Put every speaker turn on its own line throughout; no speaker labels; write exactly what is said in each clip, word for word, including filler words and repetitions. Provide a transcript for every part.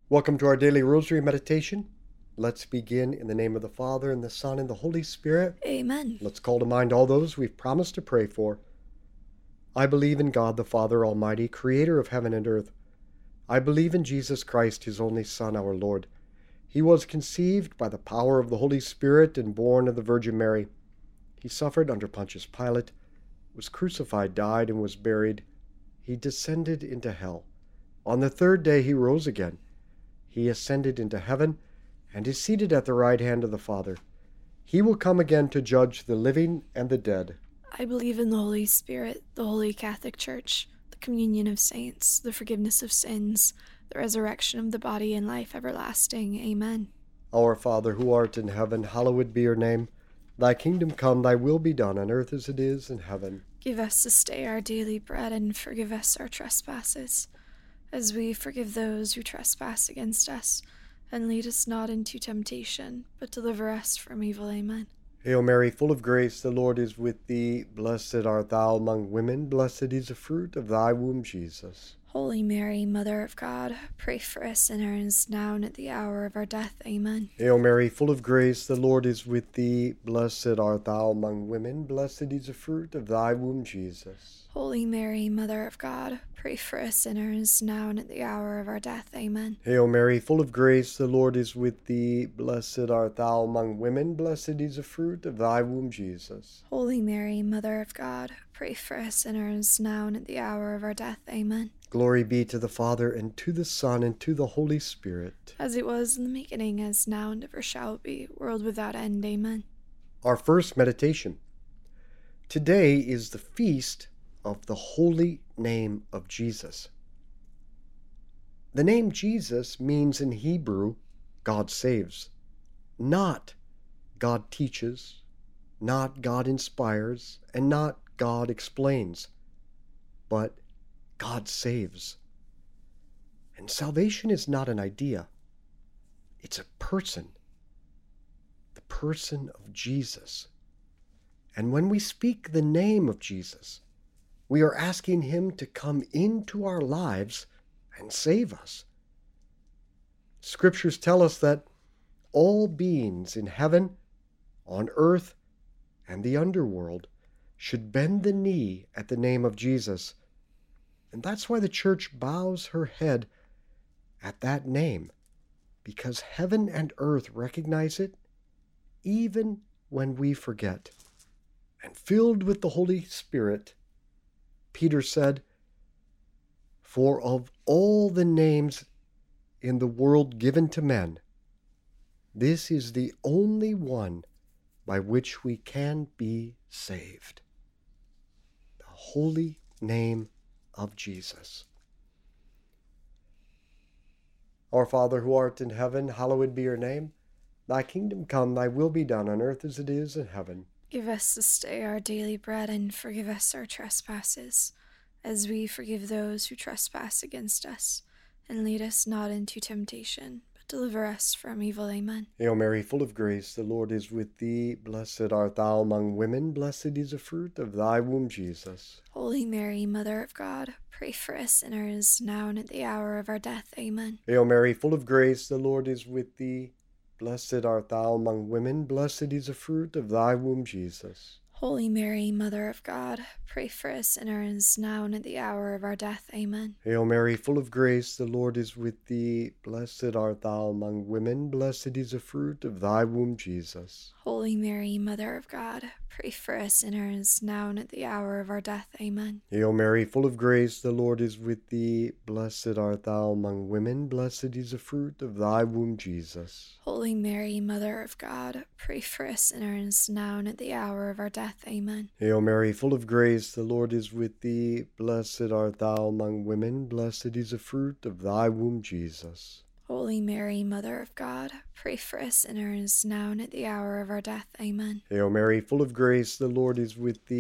Welcome to our daily rosary meditation. Let's begin in the name of the Father, and the Son, and the Holy Spirit.
Amen.
Let's call to mind all those we've promised to pray for. I believe in God the Father Almighty, creator of heaven and earth. I believe in Jesus Christ, his only Son, our Lord. He was conceived by the power of the Holy Spirit and born of the Virgin Mary. He suffered under Pontius Pilate, was crucified, died, and was buried. He descended into hell. On the third day he rose again. He ascended into heaven and is seated at the right hand of the Father. He will come again to judge the living and the dead.
I believe in the Holy Spirit, the Holy Catholic Church, the communion of saints, the forgiveness of sins, the resurrection of the body, and life everlasting. Amen.
Our Father, who art in heaven, hallowed be your name. Thy kingdom come, thy will be done on earth as it is in heaven.
Give us this day our daily bread, and forgive us our trespasses, as we forgive those who trespass against us. And lead us not into temptation, but deliver us from evil. Amen.
Hail Mary, full of grace, the Lord is with thee. Blessed art thou among women, blessed is the fruit of thy womb, Jesus.
Holy Mary, Mother of God, pray for us sinners, now and at the hour of our death. Amen.
Hail Mary, full of grace, the Lord is with thee. Blessed art thou among women, blessed is the fruit of thy womb, Jesus.
Holy Mary, Mother of God, pray for us sinners, now and at the hour of our death. Amen.
Hail Mary, full of grace, the Lord is with thee. Blessed art thou among women, blessed is the fruit of thy womb, Jesus.
Holy Mary, Mother of God, pray for us sinners, now and at the hour of our death. Amen.
Glory be to the Father, and to the Son, and to the Holy Spirit.
As it was in the beginning, as now, and ever shall be, world without end. Amen.
Our first meditation. Today is the feast of the holy name of Jesus. The name Jesus means in Hebrew, God saves. Not God teaches, not God inspires, and not God explains, but God saves. And salvation is not an idea. It's a person. The person of Jesus. And when we speak the name of Jesus, we are asking him to come into our lives and save us. Scriptures tell us that all beings in heaven, on earth, and the underworld should bend the knee at the name of Jesus. And that's why the church bows her head at that name, because heaven and earth recognize it even when we forget. And filled with the Holy Spirit, Peter said, "For of all the names in the world given to men, this is the only one by which we can be saved." The holy name of Jesus. Our Father, who art in heaven, hallowed be your name. Thy kingdom come, thy will be done on earth as it is in heaven.
Give us this day our daily bread, and forgive us our trespasses, as we forgive those who trespass against us. And lead us not into temptation, but deliver us from evil. Amen.
Hail Mary, full of grace, the Lord is with thee. Blessed art thou among women, blessed is the fruit of thy womb, Jesus.
Holy Mary, Mother of God, pray for us sinners, now and at the hour of our death. Amen.
Hail Mary, full of grace, the Lord is with thee. Blessed art thou among women, blessed is the fruit of thy womb, Jesus.
Holy Mary, Mother of God, pray for us sinners, now and at the hour of our death. Amen.
Hail Mary, full of grace, the Lord is with thee. Blessed art thou among women, blessed is the fruit of thy womb, Jesus.
Holy Mary, Mother of God, pray for us sinners, now and at the hour of our death. Amen.
Hail Mary, full of grace, the Lord is with thee. Blessed art thou among women, blessed is the fruit of thy womb, Jesus.
Holy Mary, Mother of God, pray for us sinners, now and at the hour of our death. Amen.
Hail Mary, full of grace, the Lord is with thee. Blessed art thou among women, blessed is the fruit of thy womb, Jesus.
Holy Mary, Mother of God, pray for us sinners, now and at the hour of our death. Amen.
Hail Mary, full of grace, the Lord is with thee.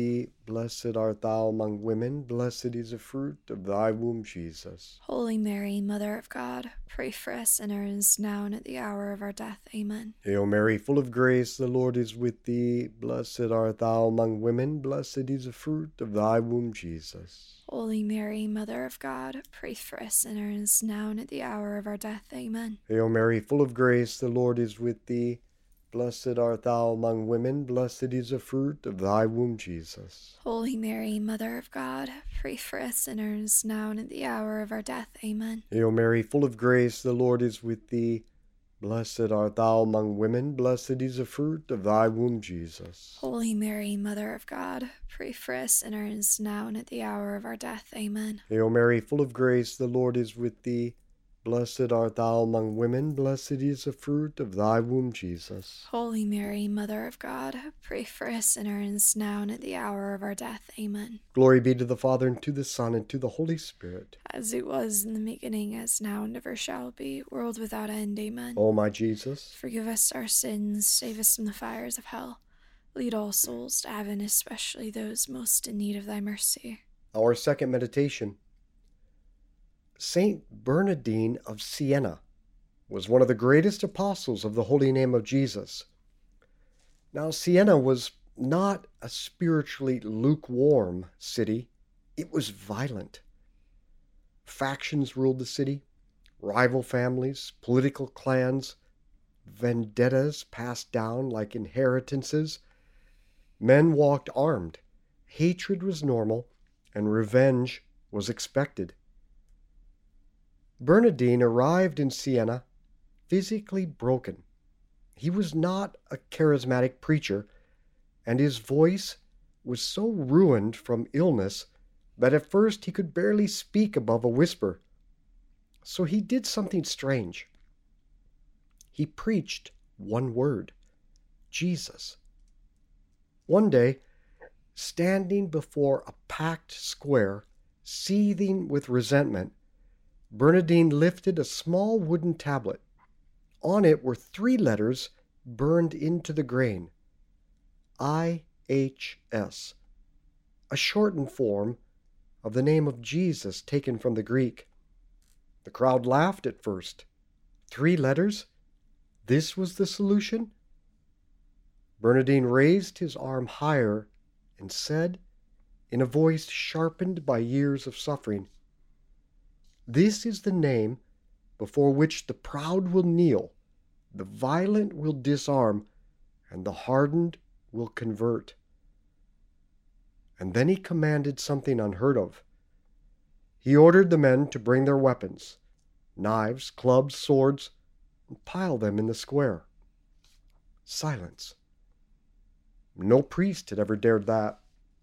blessed art thou among women, blessed is the fruit of thy womb, Jesus.
Holy Mary, Mother of God, pray for us sinners, now and at the hour of our death. Amen.
Hail Mary, full of grace, the Lord is with thee. Blessed art thou among women, blessed is the fruit of thy womb, Jesus.
Holy Mary, Mother of God, pray for us sinners, now and at the hour of our death. Amen.
Hail Mary, full of grace, the Lord is with thee. Blessed art thou among women, blessed is the fruit of thy womb, Jesus.
Holy Mary, Mother of God, pray for us sinners, now and at the hour of our death. Amen.
Hail Mary, full of grace, the Lord is with thee. Blessed art thou among women, blessed is the fruit of thy womb, Jesus.
Holy Mary, Mother of God, pray for us sinners, now and at the hour of our death. Amen.
Hail Mary, full of grace, the Lord is with thee. Blessed art thou among women, blessed is the fruit of thy womb, Jesus.
Holy Mary, Mother of God, pray for us sinners, now and at the hour of our death. Amen.
Glory be to the Father, and to the Son, and to the Holy Spirit.
As it was in the beginning, as now, and ever shall be, world without end. Amen.
O my Jesus,
forgive us our sins, save us from the fires of hell. Lead all souls to heaven, especially those most in need of thy mercy.
Our second meditation. Saint Bernardine of Siena was one of the greatest apostles of the holy name of Jesus. Now, Siena was not a spiritually lukewarm city. It was violent. Factions ruled the city, rival families, political clans, vendettas passed down like inheritances. Men walked armed. Hatred was normal, and revenge was expected. Bernardine arrived in Siena physically broken. He was not a charismatic preacher, and his voice was so ruined from illness that at first he could barely speak above a whisper. So he did something strange. He preached one word, Jesus. One day, standing before a packed square, seething with resentment, Bernardine lifted a small wooden tablet. On it were three letters burned into the grain. I H S, a shortened form of the name of Jesus taken from the Greek. The crowd laughed at first. Three letters? This was the solution? Bernardine raised his arm higher and said, in a voice sharpened by years of suffering, "This is the name before which the proud will kneel, the violent will disarm, and the hardened will convert." And then he commanded something unheard of. He ordered the men to bring their weapons, knives, clubs, swords, and pile them in the square. Silence. No priest had ever dared that.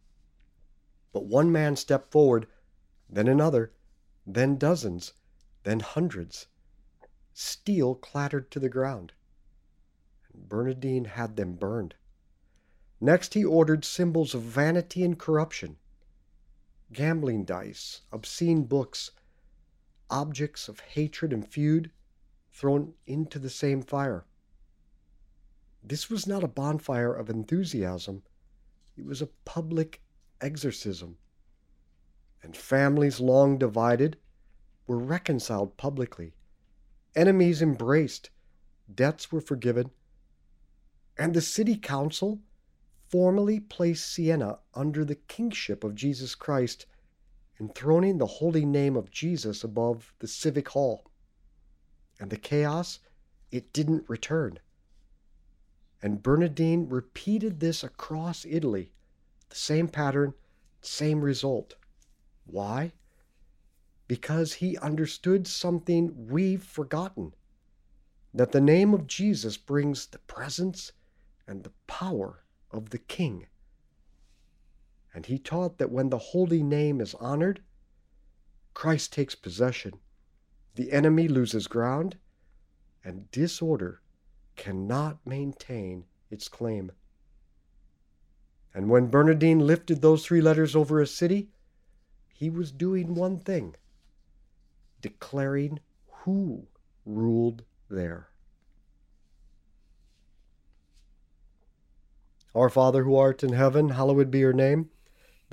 But one man stepped forward, then another, then dozens, then hundreds. Steel clattered to the ground, and Bernardine had them burned. Next he ordered symbols of vanity and corruption, gambling dice, obscene books, objects of hatred and feud, thrown into the same fire. This was not a bonfire of enthusiasm. It was a public exorcism. And families long divided were reconciled publicly. Enemies embraced. Debts were forgiven. And the city council formally placed Siena under the kingship of Jesus Christ, enthroning the holy name of Jesus above the civic hall. And the chaos, it didn't return. And Bernardine repeated this across Italy. The same pattern, same result. Why? Because he understood something we've forgotten. That the name of Jesus brings the presence and the power of the King. And he taught that when the holy name is honored, Christ takes possession, the enemy loses ground, and disorder cannot maintain its claim. And when Bernardine lifted those three letters over a city, he was doing one thing, declaring who ruled there. Our Father who art in heaven, hallowed be your name.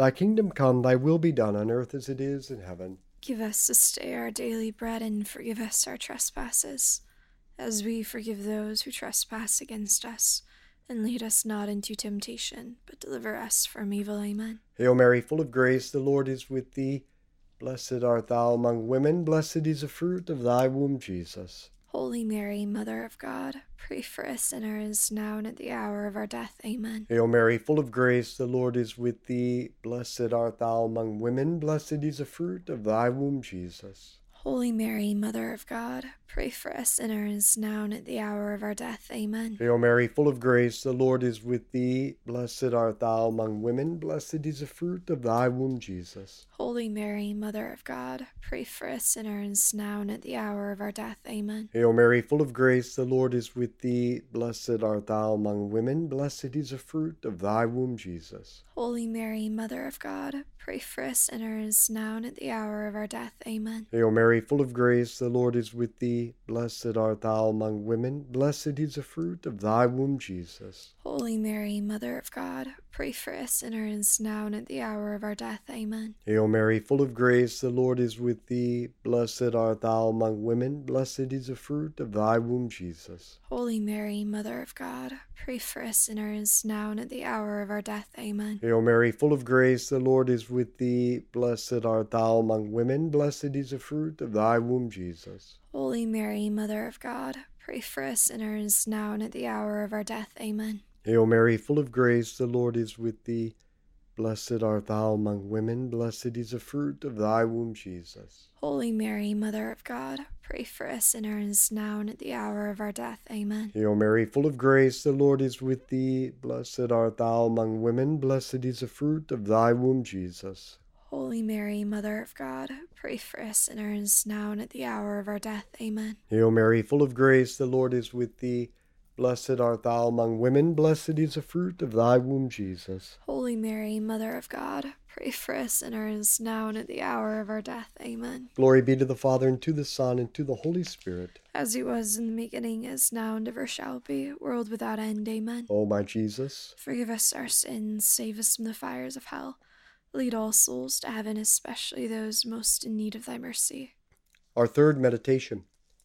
Thy kingdom come, thy will be done on earth as it is in heaven.
Give us this day our daily bread, and forgive us our trespasses, as we forgive those who trespass against us. And lead us not into temptation, but deliver us from evil. Amen.
Hail Mary, full of grace, the Lord is with thee. Blessed art thou among women, blessed is the fruit of thy womb, Jesus.
Holy Mary, Mother of God, pray for us sinners, now and at the hour of our death. Amen.
Hail Mary, full of grace, the Lord is with thee. Blessed art thou among women, blessed is the fruit of thy womb, Jesus.
Holy Mary, Mother of God, pray for us sinners, now and at the hour of our death. Amen.
Hail Mary, full of grace, the Lord is with thee. Blessed art thou among women, blessed is the fruit of thy womb, Jesus.
Holy Mary, Mother of God, pray for us sinners, now and at the hour of our death. Amen.
Hail Mary, full of grace, the Lord is with thee. Blessed art thou among women, blessed is the fruit of thy womb, Jesus.
Holy Mary, Mother of God, pray for us sinners, now and at the hour of our death. Amen.
Hail Mary, full of grace, the Lord is with thee. Blessed art thou among women, blessed is the fruit of thy womb, Jesus.
Holy Mary, Mother of God, pray for us sinners, now and at the hour of our death. Amen.
Hail Mary, full of grace, the Lord is with thee. Blessed art thou among women, blessed is the fruit of thy womb, Jesus.
Holy Mary, Mother of God, pray for us sinners, now and at the hour of our death. Amen.
Hail Mary, full of grace, the Lord is with thee. Blessed art thou among women, blessed is the fruit of thy womb, Jesus.
Holy Mary, Mother of God, pray for us sinners, now and at the hour of our death. Amen.
Hail Mary, full of grace, the Lord is with thee. Blessed art thou among women, blessed is the fruit of thy womb, Jesus.
Holy Mary, Mother of God, pray for us sinners, now and at the hour of our death. Amen.
Hail Mary, full of grace, the Lord is with thee. Blessed art thou among women, blessed is the fruit of thy womb, Jesus.
Holy Mary, Mother of God, pray for us sinners, now and at the hour of our death. Amen.
Hail Mary, full of grace, the Lord is with thee. Blessed art thou among women, blessed is the fruit of thy womb, Jesus.
Holy Mary, Mother of God, pray for us sinners, now and at the hour of our death. Amen.
Glory be to the Father, and to the Son, and to the Holy Spirit.
As it was in the beginning, is now, and ever shall be, world without end. Amen.
O my Jesus,
forgive us our sins, save us from the fires of hell. Lead all souls to heaven, especially those most in need of thy mercy.
Our third meditation.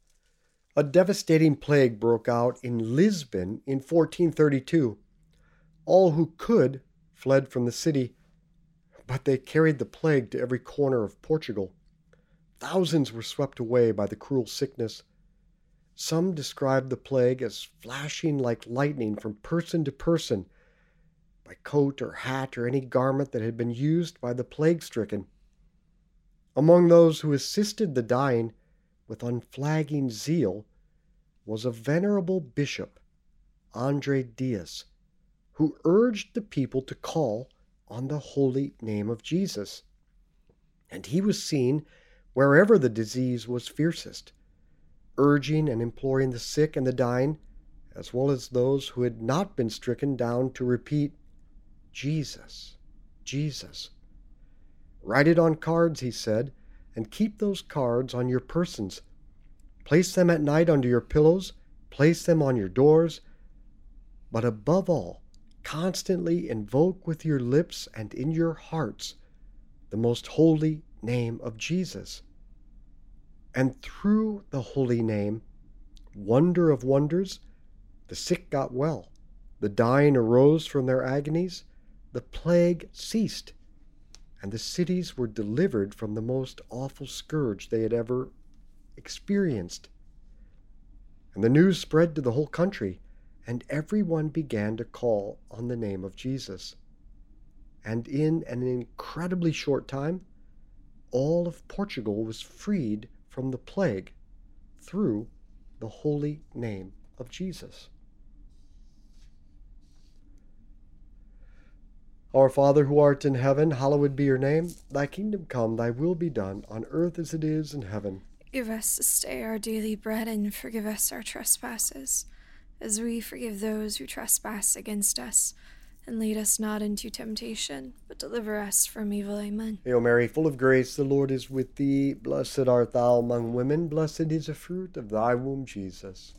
A devastating plague broke out in Lisbon in fourteen thirty-two. All who could fled from the city, but they carried the plague to every corner of Portugal. Thousands were swept away by the cruel sickness. Some described the plague as flashing like lightning from person to person, by coat or hat or any garment that had been used by the plague-stricken. Among those who assisted the dying with unflagging zeal was a venerable bishop, Andre Dias, who urged the people to call on the holy name of Jesus. And he was seen wherever the disease was fiercest, urging and imploring the sick and the dying, as well as those who had not been stricken down, to repeat, Jesus, Jesus. Write it on cards, he said, and keep those cards on your persons. Place them at night under your pillows, place them on your doors, but above all, constantly invoke with your lips and in your hearts the most holy name of Jesus. And through the holy name, wonder of wonders, the sick got well, the dying arose from their agonies, the plague ceased, and the cities were delivered from the most awful scourge they had ever experienced. And the news spread to the whole country, and everyone began to call on the name of Jesus. And in an incredibly short time, all of Portugal was freed from the plague through the holy name of Jesus. Our Father who art in heaven, hallowed be your name. Thy kingdom come, thy will be done, on earth as it is in heaven.
Give us this day our daily bread, and forgive us our trespasses, as we forgive those who trespass against us. And lead us not into temptation, but deliver us from evil. Amen.
Hail Mary, full of grace, the Lord is with thee. Blessed art thou among women, blessed is the fruit of thy womb, Jesus.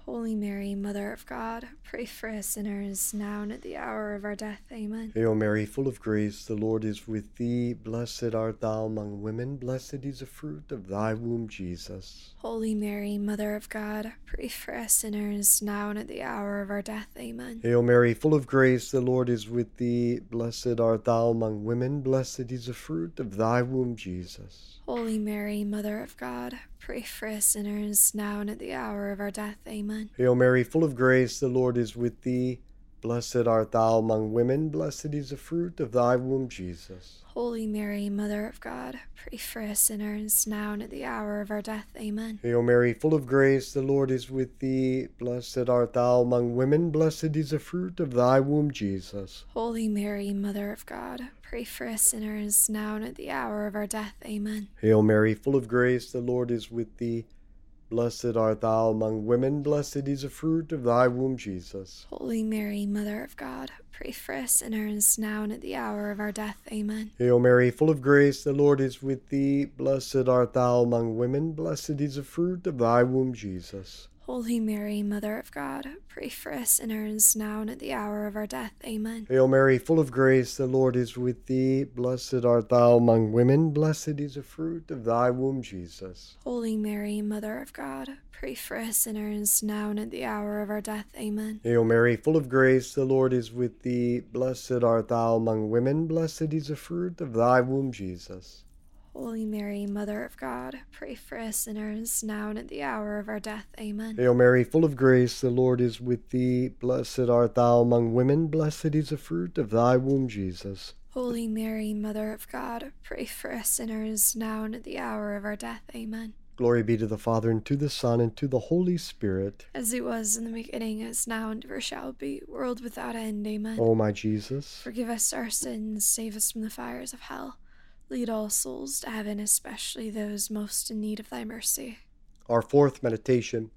Holy Mary, Mother of God, pray for us sinners, now and at the hour of our death. Amen.
Hail Mary, full of grace, the Lord is with thee. Blessed art thou among women, blessed is the fruit of thy womb, Jesus.
Holy Mary, Mother of God, pray for us sinners, now and at the hour of our death. Amen.
Hail Mary, full of grace, the Lord is with thee. Blessed art thou among women, blessed is the fruit of thy womb, Jesus.
Holy Mary, Mother of God, pray for us sinners, now and at the hour of our death. Amen.
Hail Mary, full of grace, the Lord is with thee. Blessed art thou among women, blessed is the fruit of thy womb, Jesus.
Holy Mary, Mother of God, pray for us sinners, now and at the hour of our death. Amen.
Hail Mary, full of grace, the Lord is with thee. Blessed art thou among women, blessed is the fruit of thy womb, Jesus.
Holy Mary, Mother of God, pray for us sinners, now and at the hour of our death. Amen.
Hail Mary, full of grace, the Lord is with thee. Blessed art thou among women, blessed is the fruit of thy womb, Jesus.
Holy Mary, Mother of God, pray for us sinners, now and at the hour of our death. Amen.
Hail Mary, full of grace, the Lord is with thee. Blessed art thou among women, blessed is the fruit of thy womb, Jesus.
Holy Mary, Mother of God, pray for us sinners, now and at the hour of our death. Amen.
Hail Mary, full of grace, the Lord is with thee. Blessed art thou among women, blessed is the fruit of thy womb, Jesus.
Holy Mary, Mother of God, pray for us sinners, now and at the hour of our death. Amen.
Hail Mary, full of grace, the Lord is with thee. Blessed art thou among women, blessed is the fruit of thy womb, Jesus.
Holy Mary, Mother of God, pray for us sinners, now and at the hour of our death. Amen.
Hail Mary, full of grace, the Lord is with thee. Blessed art thou among women, blessed is the fruit of thy womb, Jesus.
Holy Mary, Mother of God, pray for us sinners, now and at the hour of our death. Amen.
Glory be to the Father, and to the Son, and to the Holy Spirit.
As it was in the beginning, as now, and ever shall be, world without end. Amen.
O my Jesus,
forgive us our sins, save us from the fires of hell. Lead all souls to heaven, especially those most in need of thy mercy.
Our fourth meditation.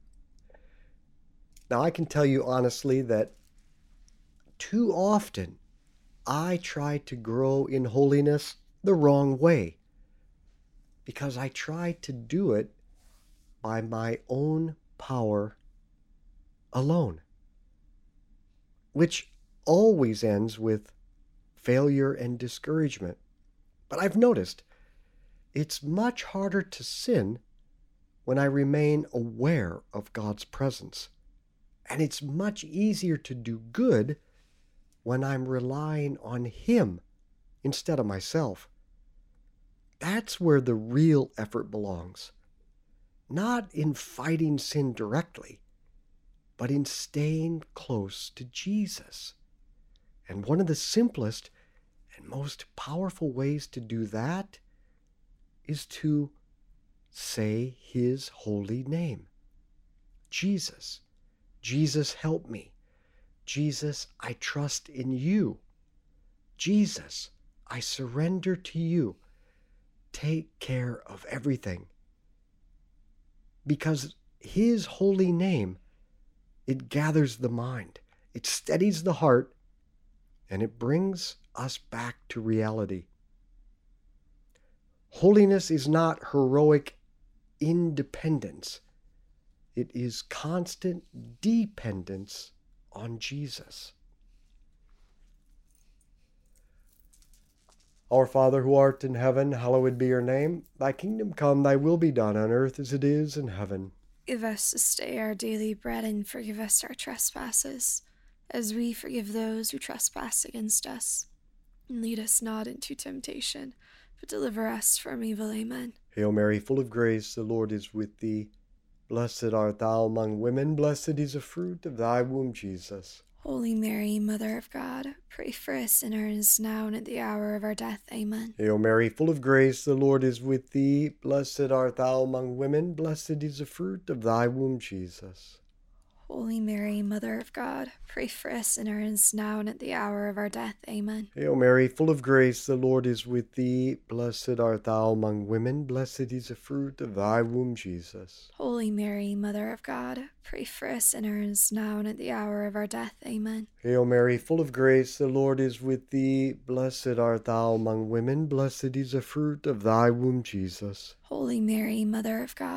Now, I can tell you honestly that too often I try to grow in holiness the wrong way, because I try to do it by my own power alone, which always ends with failure and discouragement. But I've noticed it's much harder to sin when I remain aware of God's presence. And it's much easier to do good when I'm relying on Him instead of myself. That's where the real effort belongs. Not in fighting sin directly, but in staying close to Jesus. And one of the simplest and most powerful ways to do that is to say His holy name. Jesus. Jesus, help me. Jesus, I trust in you. Jesus, I surrender to you. Take care of everything. Because His holy name, it gathers the mind, it steadies the heart, and it brings us back to reality. Holiness is not heroic independence. It is constant dependence on Jesus. Our Father who art in heaven, hallowed be your name. Thy kingdom come, thy will be done on earth as it is in heaven.
Give us this day our daily bread, and forgive us our trespasses, as we forgive those who trespass against us. And lead us not into temptation, but deliver us from evil. Amen.
Hail Mary, full of grace, the Lord is with thee. Blessed art thou among women, blessed is the fruit of thy womb, Jesus.
Holy Mary, Mother of God, pray for us sinners, now and at the hour of our death. Amen.
Hail Mary, full of grace, the Lord is with thee. Blessed art thou among women, blessed is the fruit of thy womb, Jesus.
Holy Mary, Mother of God, pray for us sinners, now and at the hour of our death. Amen.
Hail Mary, full of grace, the Lord is with thee. Blessed art thou among women, blessed is the fruit of thy womb, Jesus.
Holy Mary, Mother of God, pray for us sinners, now and at the hour of our death. Amen.
Hail Mary, full of grace, the Lord is with thee. Blessed art thou among women, blessed is the fruit of thy womb, Jesus.
Holy Mary, Mother of God,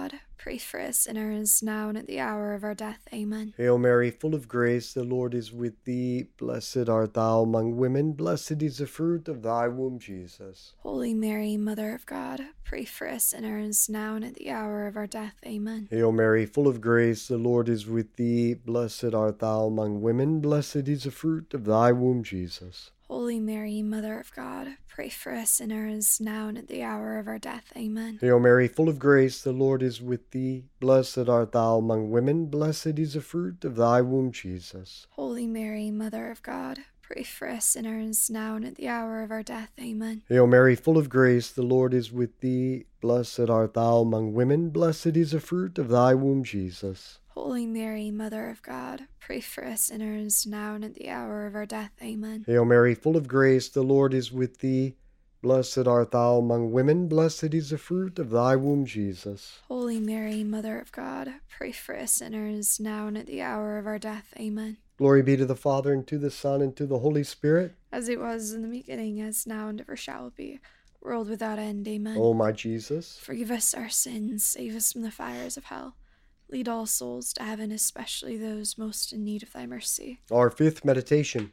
pray for us sinners, now and at the hour of our death. Amen.
Hail Mary, full of grace, the Lord is with thee. Blessed art thou among women, blessed is the fruit of thy womb, Jesus.
Holy Mary, Mother of God, pray for us sinners, now and at the hour of our death. Amen.
Hail Mary, full of grace, the Lord is with thee. Blessed art thou among women, blessed is the fruit of thy womb, Jesus.
Holy Mary, Mother of God, pray for us sinners, now and at the hour of our death. Amen.
Hail Mary, full of grace, the Lord is with thee. Blessed art thou among women, blessed is the fruit of thy womb, Jesus.
Holy Mary, Mother of God, pray for us sinners, now and at the hour of our death. Amen.
Hail Mary, full of grace, the Lord is with thee. Blessed art thou among women, blessed is the fruit of thy womb, Jesus.
Holy Mary, Mother of God, pray for us sinners, now and at the hour of our death. Amen.
Hail Mary, full of grace, the Lord is with thee. Blessed art thou among women, blessed is the fruit of thy womb, Jesus.
Holy Mary, Mother of God, pray for us sinners, now and at the hour of our death. Amen.
Glory be to the Father, and to the Son, and to the Holy Spirit.
As it was in the beginning, as now, and ever shall be, world without end. Amen.
O my Jesus,
forgive us our sins, save us from the fires of hell. Lead all souls to heaven, especially those most in need of thy mercy.
Our fifth meditation.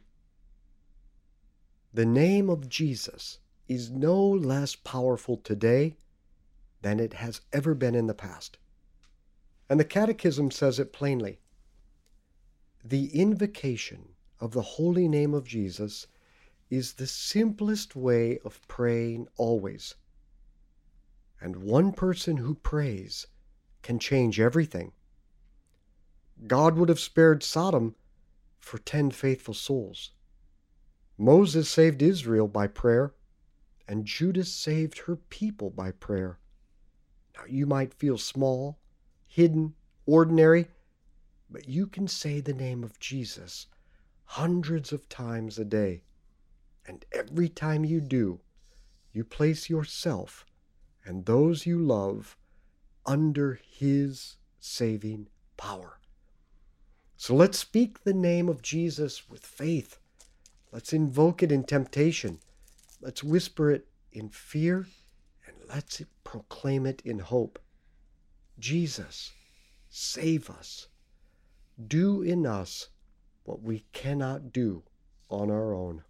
The name of Jesus is no less powerful today than it has ever been in the past. And the Catechism says it plainly. The invocation of the holy name of Jesus is the simplest way of praying always. And one person who prays can change everything. God would have spared Sodom for ten faithful souls. Moses saved Israel by prayer, and Judas saved her people by prayer. Now you might feel small, hidden, ordinary, but you can say the name of Jesus hundreds of times a day. And every time you do, you place yourself and those you love under his saving power. So let's speak the name of Jesus with faith. Let's invoke it in temptation. Let's whisper it in fear, and let's proclaim it in hope. Jesus, save us. Do in us what we cannot do on our own.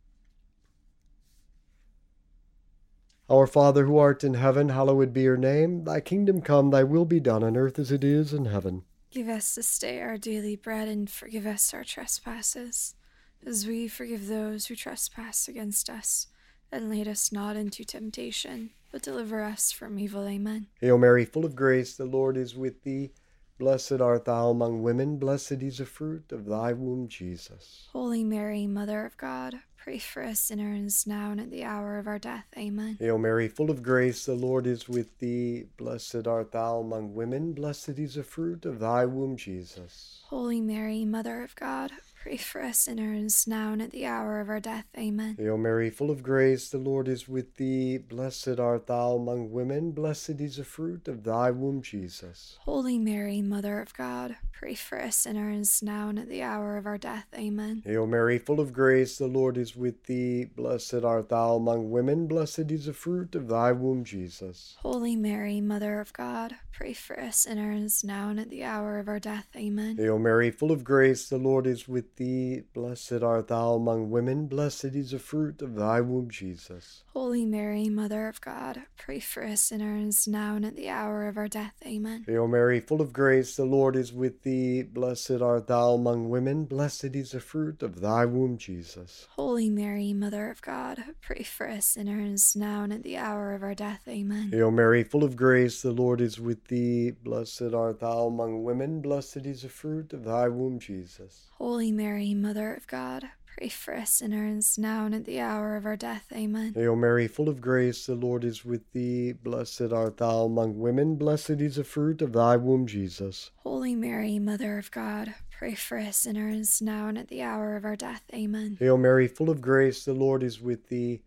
Our Father who art in heaven, hallowed be your name. Thy kingdom come, thy will be done on earth as it is in heaven.
Give us this day our daily bread, and forgive us our trespasses, as we forgive those who trespass against us. And lead us not into temptation, but deliver us from evil. Amen.
Hail Mary, full of grace, the Lord is with thee. Blessed art thou among women, blessed is the fruit of thy womb, Jesus.
Holy Mary, Mother of God, pray for us sinners, now and at the hour of our death. Amen.
Hail Mary, full of grace, the Lord is with thee. Blessed art thou among women, blessed is the fruit of thy womb, Jesus.
Holy Mary, Mother of God, pray for us sinners, now and at the hour of our death. Amen.
Hail Mary, full of grace, the Lord is with thee. Blessed art thou among women, blessed is the fruit of thy womb, Jesus.
Holy Mary, Mother of God, pray for us sinners, now and at the hour of our death. Amen.
Hail Mary, full of grace, the Lord is with thee. Blessed art thou among women, blessed is the fruit of thy womb, Jesus.
Holy Mary, Mother of God, pray for us sinners, now and at the hour of our death. Amen.
Hail Mary, full of grace, the Lord is with thee. Blessed art thou among women, blessed is the fruit of thy womb, Jesus.
Holy Mary, Mother of God, pray for us sinners, now and at the hour of our death. Amen.
Hail Mary, full of grace, the Lord is with thee. Blessed art thou among women, blessed is the fruit of thy womb, Jesus.
Holy Mary, Mother of God, pray for us sinners, now and at the hour of our death. Amen.
Hail Mary, full of grace, the Lord is with thee. Blessed art thou among women, blessed is the fruit of thy womb, Jesus.
Holy Mary, Mother of God, pray for us sinners, now and at the hour of our death. Amen.
Hail Mary, full of grace, the Lord is with thee. Blessed art thou among women, blessed is the fruit of thy womb, Jesus.
Holy Mary, Mother of God, pray for us sinners, now and at the hour of our death. Amen.
Hail Mary, full of grace, the Lord is with thee.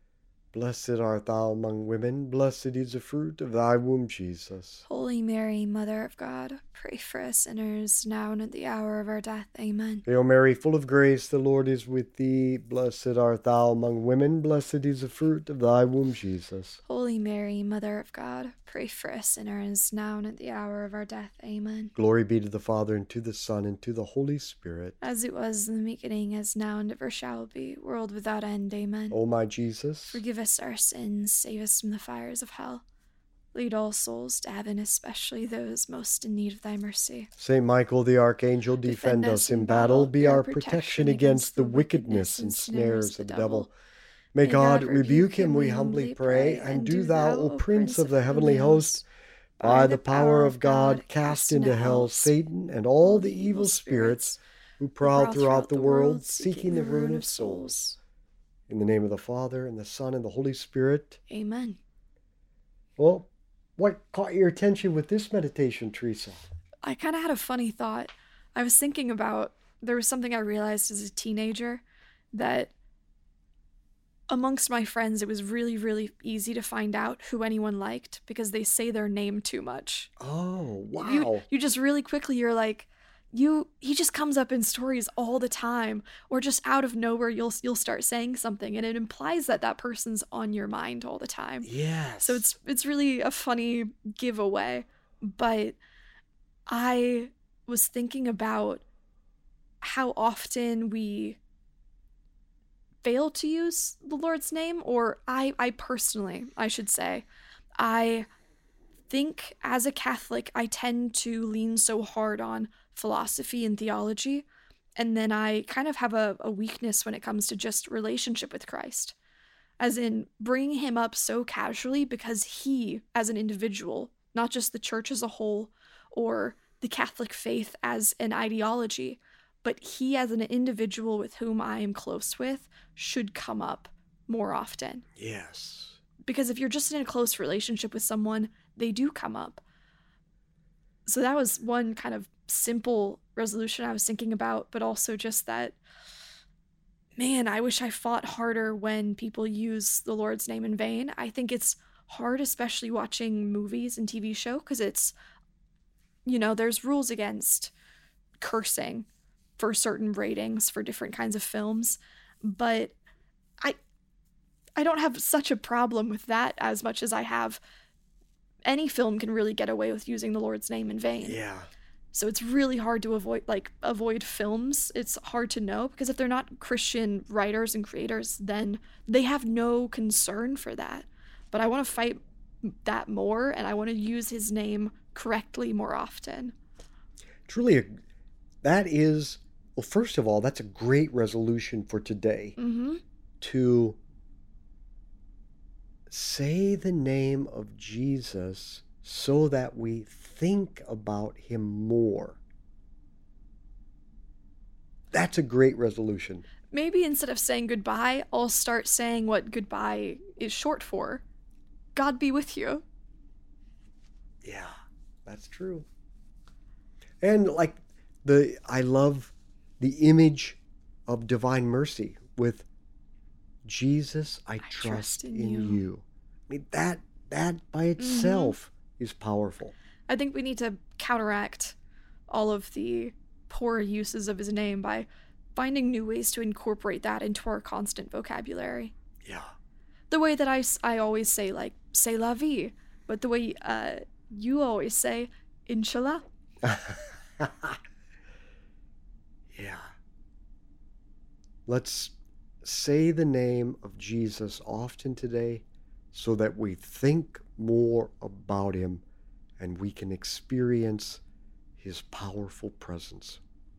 Blessed art thou among women, blessed is the fruit of thy womb, Jesus.
Holy Mary, Mother of God, pray for us sinners, now and at the hour of our death. Amen.
Hail Mary, full of grace, the Lord is with thee. Blessed art thou among women, blessed is the fruit of thy womb, Jesus.
Holy Mary, Mother of God, pray for us sinners, now and at the hour of our death. Amen.
Glory be to the Father, and to the Son, and to the Holy Spirit.
As it was in the beginning, as now, and ever shall be, world without end. Amen.
O my Jesus,
forgive us our sins, save us from the fires of hell. Lead all souls to heaven, especially those most in need of thy mercy.
Saint Michael the Archangel, defend, defend us in battle, be our protection against the wickedness and snares of the devil. May God rebuke him, we humbly pray, and do thou, O Prince of the heavenly host, by the power of God, cast into hell Satan and all the evil spirits who prowl throughout the world, seeking the ruin of souls. In the name of the Father, and the Son, and the Holy Spirit.
Amen.
Well, what caught your attention with this meditation, Teresa?
I kind of had a funny thought. I was thinking about, there was something I realized as a teenager, that amongst my friends, it was really, really easy to find out who anyone liked because they say their name too much.
Oh, wow.
You, you just really quickly, you're like, you, he just comes up in stories all the time, or just out of nowhere, you'll, you'll start saying something and it implies that that person's on your mind all the time.
Yes.
So it's, it's really a funny giveaway, but I was thinking about how often we fail to use the Lord's name, or I, I personally, I should say, I think as a Catholic, I tend to lean so hard on philosophy and theology, and then I kind of have a, a weakness when it comes to just relationship with Christ, as in bringing him up so casually because he, as an individual, not just the church as a whole or the Catholic faith as an ideology, but he as an individual with whom I am close with should come up more often.
Yes.
Because if you're just in a close relationship with someone, they do come up. So that was one kind of simple resolution I was thinking about, but also just that, man, I wish I fought harder when people use the Lord's name in vain. I think it's hard, especially watching movies and T V show, because it's, you know, there's rules against cursing for certain ratings for different kinds of films, but I I don't have such a problem with that as much as I have any film can really get away with using the Lord's name in vain.
Yeah.
So it's really hard to avoid like avoid films. It's hard to know because if they're not Christian writers and creators, then they have no concern for that. But I want to fight that more, and I want to use his name correctly more often.
Truly, a, that is, well, first of all, that's a great resolution for today.
Mm-hmm.
To say the name of Jesus so that we think about him more. That's a great resolution.
Maybe instead of saying goodbye, I'll start saying what goodbye is short for. God be with you.
Yeah, that's true. And like the, I love the image of divine mercy with Jesus, I, I trust, trust in, in you. you. I mean, that, that by itself mm-hmm. is powerful.
I think we need to counteract all of the poor uses of his name by finding new ways to incorporate that into our constant vocabulary.
Yeah.
The way that I, I always say, like, c'est la vie, but the way uh, you always say, inshallah.
Yeah. Let's say the name of Jesus often today so that we think more about him and we can experience his powerful presence.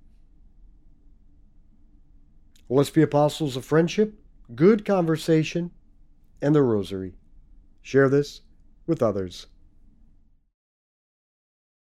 Well, let's be apostles of friendship, good conversation, and the rosary. Share this with others.